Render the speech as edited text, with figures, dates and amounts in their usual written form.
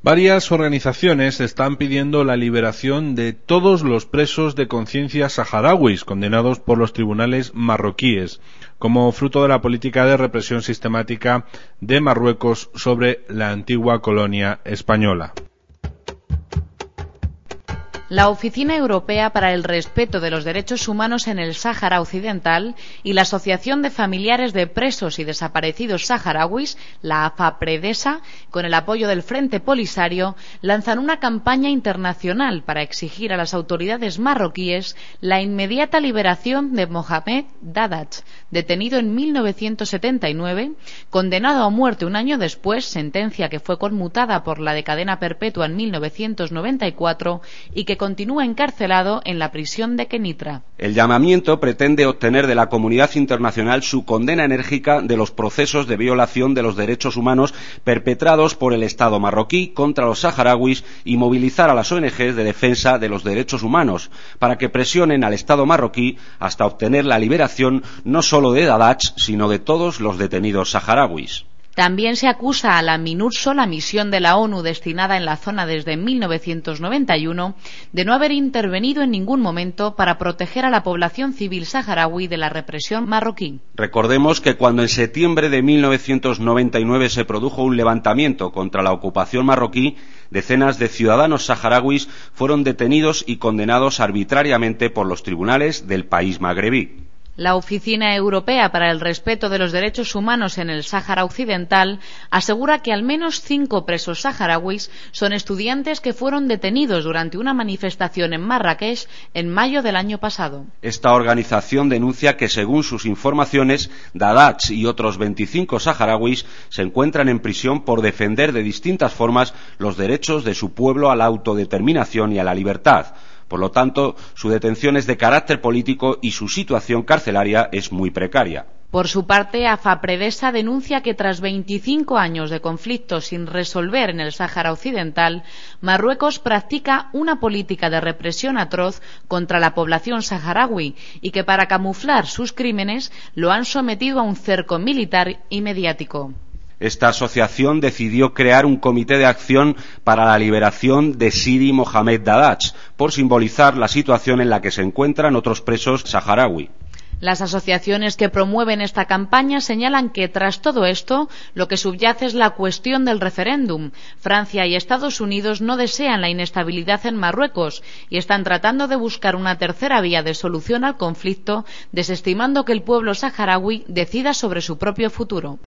Varias organizaciones están pidiendo la liberación de todos los presos de conciencia saharauis condenados por los tribunales marroquíes, como fruto de la política de represión sistemática de Marruecos sobre la antigua colonia española. La Oficina Europea para el Respeto de los Derechos Humanos en el Sáhara Occidental y la Asociación de Familiares de Presos y Desaparecidos Saharauis, la AFAPREDESA, con el apoyo del Frente Polisario, lanzan una campaña internacional para exigir a las autoridades marroquíes la inmediata liberación de Mohamed Dadach, detenido en 1979, condenado a muerte un año después, sentencia que fue conmutada por la de cadena perpetua en 1994 y que continúa encarcelado en la prisión de Kenitra. El llamamiento pretende obtener de la comunidad internacional su condena enérgica de los procesos de violación de los derechos humanos perpetrados por el Estado marroquí contra los saharauis y movilizar a las ONGs de defensa de los derechos humanos para que presionen al Estado marroquí hasta obtener la liberación no solo de Dadach, sino de todos los detenidos saharauis. También se acusa a la MINURSO, la misión de la ONU destinada en la zona desde 1991, de no haber intervenido en ningún momento para proteger a la población civil saharaui de la represión marroquí. Recordemos que cuando en septiembre de 1999 se produjo un levantamiento contra la ocupación marroquí, decenas de ciudadanos saharauis fueron detenidos y condenados arbitrariamente por los tribunales del país magrebí. La Oficina Europea para el Respeto de los Derechos Humanos en el Sáhara Occidental asegura que al menos 5 presos saharauis son estudiantes que fueron detenidos durante una manifestación en Marrakech en mayo del año pasado. Esta organización denuncia que, según sus informaciones, Dadach y otros 25 saharauis se encuentran en prisión por defender de distintas formas los derechos de su pueblo a la autodeterminación y a la libertad. Por lo tanto, su detención es de carácter político y su situación carcelaria es muy precaria. Por su parte, AFAPREDESA denuncia que tras 25 años de conflicto sin resolver en el Sáhara Occidental, Marruecos practica una política de represión atroz contra la población saharaui y que para camuflar sus crímenes lo han sometido a un cerco militar y mediático. Esta asociación decidió crear un comité de acción para la liberación de Sidi Mohamed Dadach, por simbolizar la situación en la que se encuentran otros presos saharaui. Las asociaciones que promueven esta campaña señalan que, tras todo esto, lo que subyace es la cuestión del referéndum. Francia y Estados Unidos no desean la inestabilidad en Marruecos y están tratando de buscar una tercera vía de solución al conflicto, desestimando que el pueblo saharaui decida sobre su propio futuro.